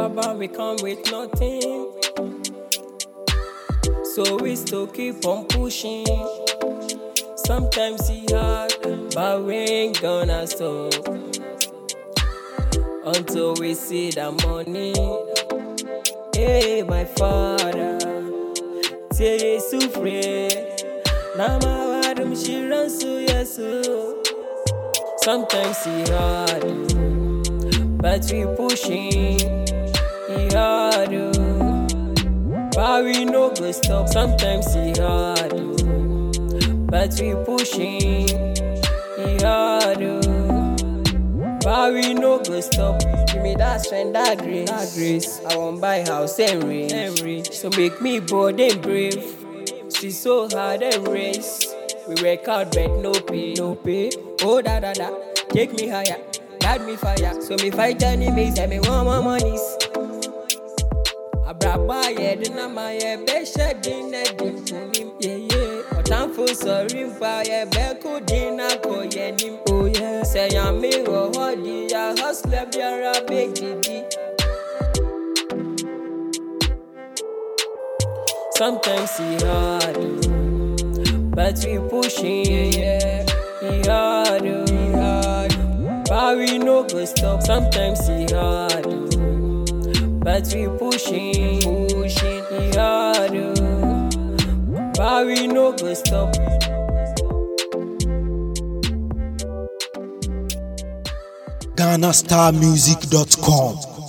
but we come with nothing. So we still keep on pushing. Sometimes it's hard, but we ain't gonna stop until we see the money. Hey, my father, say sufre. Nama wadum shiran su yesu. Sometimes it's hard, but we pushing. It's hard, but we no go stop. Sometimes it's hard, but we pushing. It's hard, but we no go stop. Give me that strength, that grace. I won't buy house and rich. So make me bold and brave. She's so hard and race. We work out but no pay. Oh da, take me higher, guide me fire. So me fight enemies and me want more monies. Abraba ye dinama ye be shedding a dim to him. Yeah. But I'm full sorry pa ye be kudina ko ye nim. Oh yeah. Say I'm me wo hodi ya hustle biara big didi. Sometimes it's hard, but we pushing. It's hard, but we no go stop. Sometimes it's hard, but we pushing. It's hard, but we no go stop. GhanaStarMusic.com